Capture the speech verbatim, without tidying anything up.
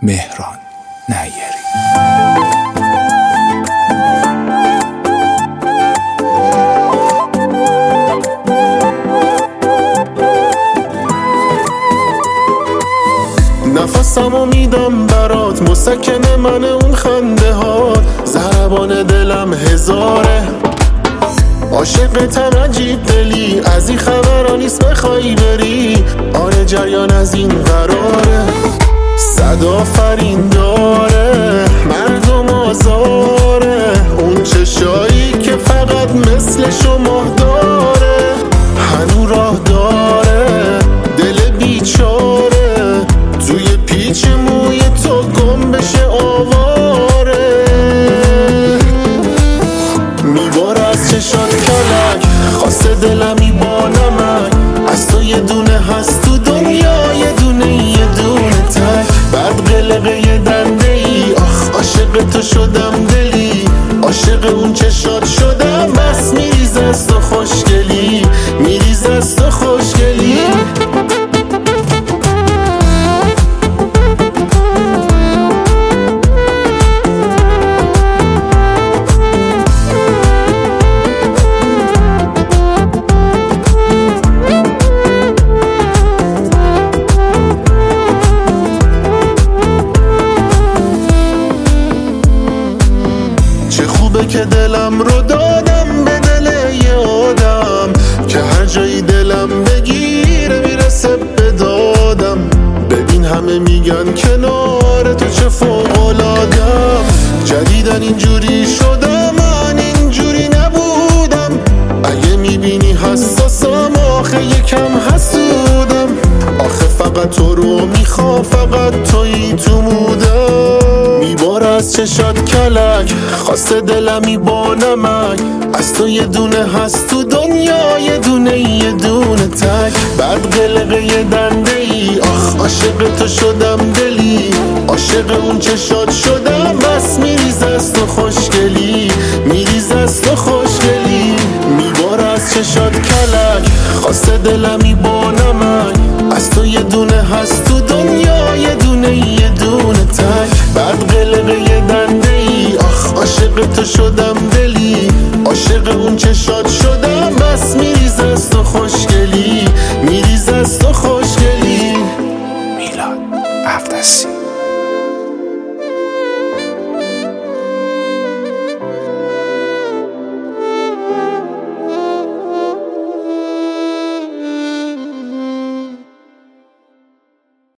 مهران نیری. نفسمو میدم برات، مسکن من اون خنده ها، ضربان دلم هزاره، عاشقتم عجیب دلی، از این خبرا نیست بخوای بری، آره جریان از این قراره، صد آفرین داره، مردم آزاره، اون چشایی که فقط مثل شما داره، هنو راه داره، دل بیچاره، توی پیچ موی تو گم بشه آواره، میباره از چشات کلک، خواسته دلمی با نمک، از تو یه دونه هست تو دنیا، یه دونه یه دونه تک، بعد قلقه یه دنده ای، آخ عاشق تو شدم دلی، عاشق اون چشات شدم، بس میریز از تو خوشگلی، میریز از تو خوشگلی. که دلم رو دادم به دل یه آدم، که هر جایی دلم بگیره میرسه به دادم، ببین همه میگن کنار تو چه فوق‌العاده‌ام، جدیدن اینجوری شدم، من اینجوری نبودم، اگه میبینی حساسم آخه یکم حسودم، آخه فقط تو رو میخوام، فقط تویی تو مودم، میباره از چشات کلک، خواسته دلمی با نمک، از تو یه دونه هست تو دنیا، یه دونه یه دونه تک، بعد قلقه یه دنده ای، آخ عاشق تو شدم دلی، عاشق اون چشات شدم، بس میریز از تو خوشگلی، میریز از تو خوشگلی، میباره از چشات کلک، خواسته دلمی با نمک، از تو یه دونه هست تو دنیا، یه دونه یه دونه تک، بعد قلقه یه دنده ای، آخ عاشق تو شدم دلی، عاشق اون چشات شدم، بس میریز از تو خوشگلی، میریز از تو خوشگلی. میلاد عفدسی.